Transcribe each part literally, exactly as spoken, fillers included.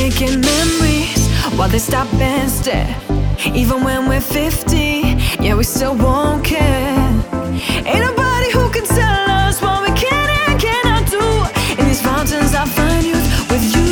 making memories while they stop and stare. Even when we're fifty, yeah, we still won't care. Ain't nobody who can tell us what we can and cannot do. In these mountains I find youth with you.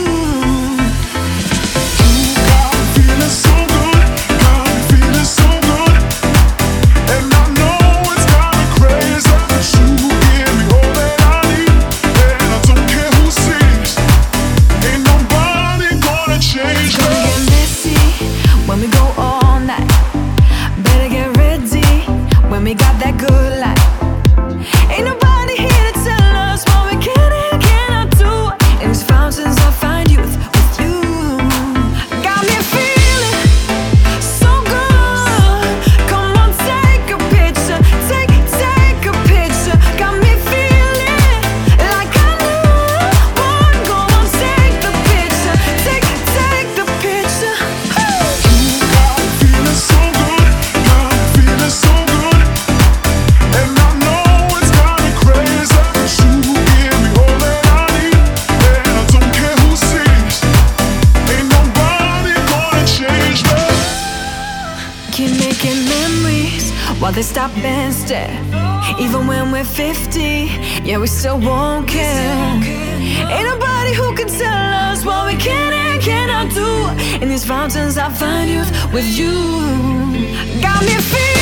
Got me feeling so good, got me feeling so good. And I know it's kinda crazy, but you give me all that I need. And I don't care who sees, ain't nobody gonna change It's gonna me. get messy when we go all night. Better get ready when we got that good life. Ain't nobody here to tell us what we can and cannot do. In these fountains I find youth with you. Got me feeling so good. Come on, take a picture, take, take a picture. Got me feeling like I knew one. Go on, take the picture, take, take the picture. Got me feeling so good, got me feeling so good. And I know it's kinda crazy, but you give me all that I need. And I don't care who sees, ain't nobody gonna change me. Keep making memories while they stop and stare. Even when we're fifty, yeah, we still won't care. Ain't nobody who can tell us what we can and cannot do. In these fountains I find youth with you. Got me feeling